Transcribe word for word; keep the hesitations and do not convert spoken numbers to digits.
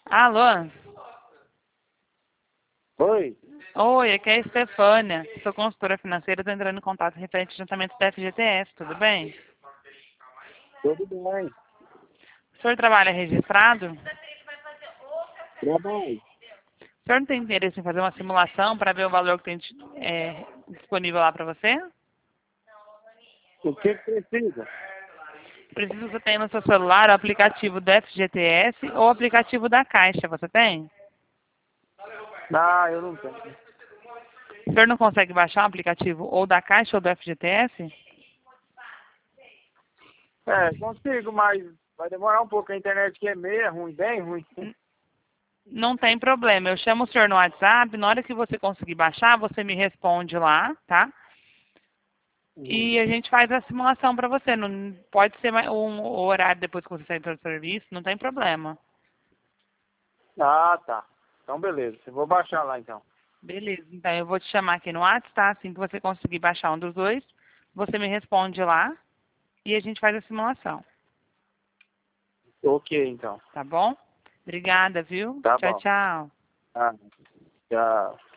Alô? Oi, Oi, aqui é a Estefânia. Sou consultora financeira, estou entrando em contato referente ao adiantamento da F G T S, tudo bem? tudo bem? O senhor trabalha registrado? Trabalho. O senhor não tem interesse em fazer uma simulação para ver o valor que tem é, disponível lá para você? O que que precisa? Preciso que você tenha no seu celular o aplicativo do F G T S ou o aplicativo da Caixa, você tem? Não, eu não tenho. O senhor não consegue baixar o aplicativo ou da Caixa ou do F G T S? É, consigo, mas vai demorar um pouco. A internet que é meia ruim, bem ruim. Não tem problema. Eu chamo o senhor no WhatsApp. Na hora que você conseguir baixar, você me responde lá, tá? Uhum. E a gente faz a simulação para você. Não pode ser mais um horário depois que você sair do serviço, não tem problema. Ah, tá. Então, beleza. Eu vou baixar lá, então. Beleza. Então eu vou te chamar aqui no WhatsApp, tá? Assim que você conseguir baixar um dos dois, você me responde lá e a gente faz a simulação, Ok, então. tá bom? Obrigada, viu? Tá Tchau, bom. tchau. Ah, tchau.